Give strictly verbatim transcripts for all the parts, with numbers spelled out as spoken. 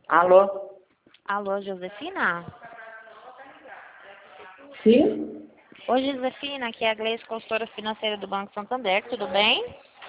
Alô? Alô, Josefina? Sim? Oi, Josefina, aqui é a Gleice, consultora financeira do Banco Santander, tudo bem?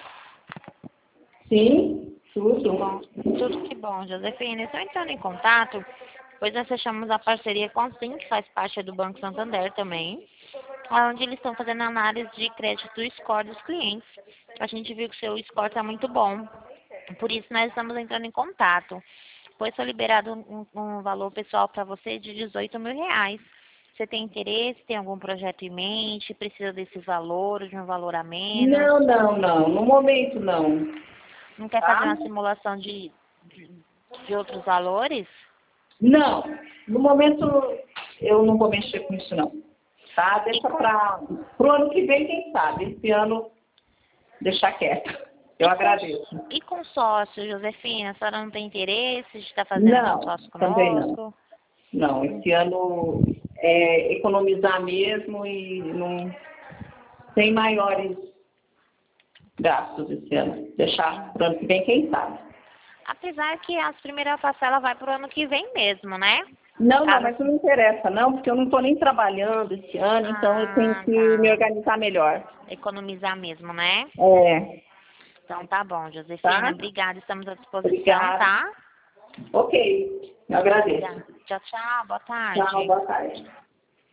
Sim? Que bom, Tudo? tudo que bom, Josefina. Estou entrando em contato, pois nós fechamos a parceria com a Sim, que faz parte do Banco Santander também, onde eles estão fazendo análise de crédito do score dos clientes. A gente viu que o seu score está muito bom, por isso nós estamos entrando em contato. Pois foi liberado um, um valor pessoal para você de dezoito mil reais. Você tem interesse, tem algum projeto em mente, precisa desse valor, de um valor a menos? Não, não, não. No momento, não. Não quer fazer Tá? uma simulação de, de, de outros valores? Não. No momento, eu não vou mexer com isso, não. Tá? E Deixa com, para o ano que vem, quem sabe. Esse ano, deixar quieto. Eu e com, agradeço. e com sócio, Josefina? A senhora não tem interesse de estar fazendo algum Não, sócio também não. conosco? Não, esse ano é economizar mesmo e não tem maiores gastos esse ano. Deixar para o ano que vem, quem sabe. Apesar que as primeiras parcelas vai para o ano que vem mesmo, né? Não, não, Caso... mas não interessa, não, porque eu não estou nem trabalhando esse ano, então eu tenho Ah, que me tá. organizar melhor. Economizar mesmo, né? É, Então tá bom, Josefina. tá? Obrigada, estamos à disposição, Obrigada. tá? Ok, eu agradeço. Obrigada. Tchau, tchau. Boa Tchau, tarde. boa tarde.